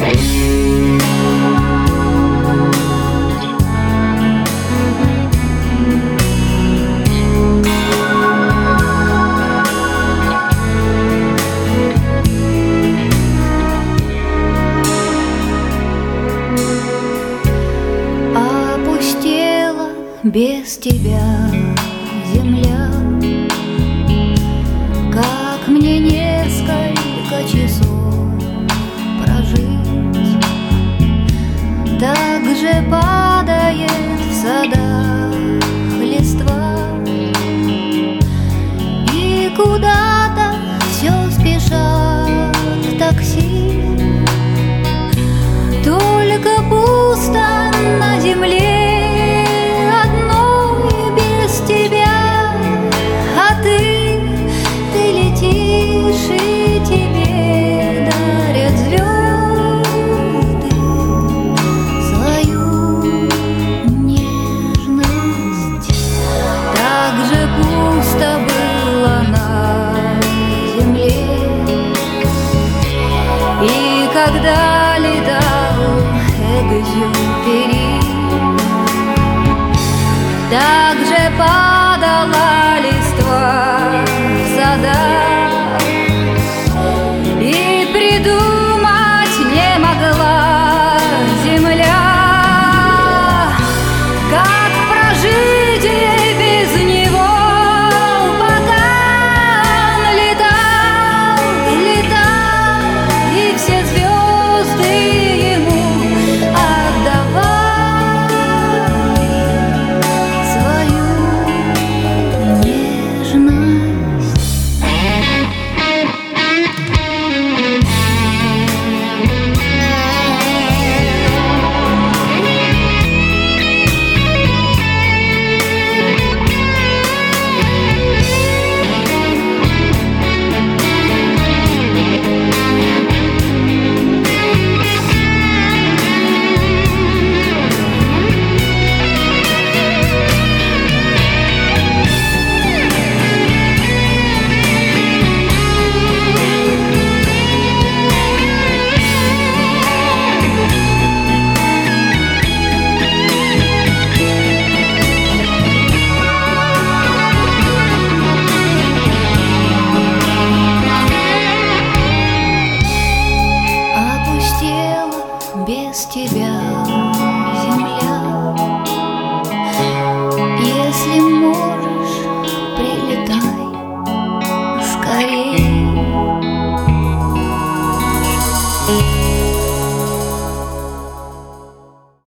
Без тебя земля, как мне несколько часов прожить? Так же падает в садах листва, и куда-то все спешат такси. Только пусто на земле когда летал Экзюпери, так же падала листва в садах, и придумать не могла земля, как прожить без него, пока он летал, и все звезды ему отдавали свою нежность. Без тебя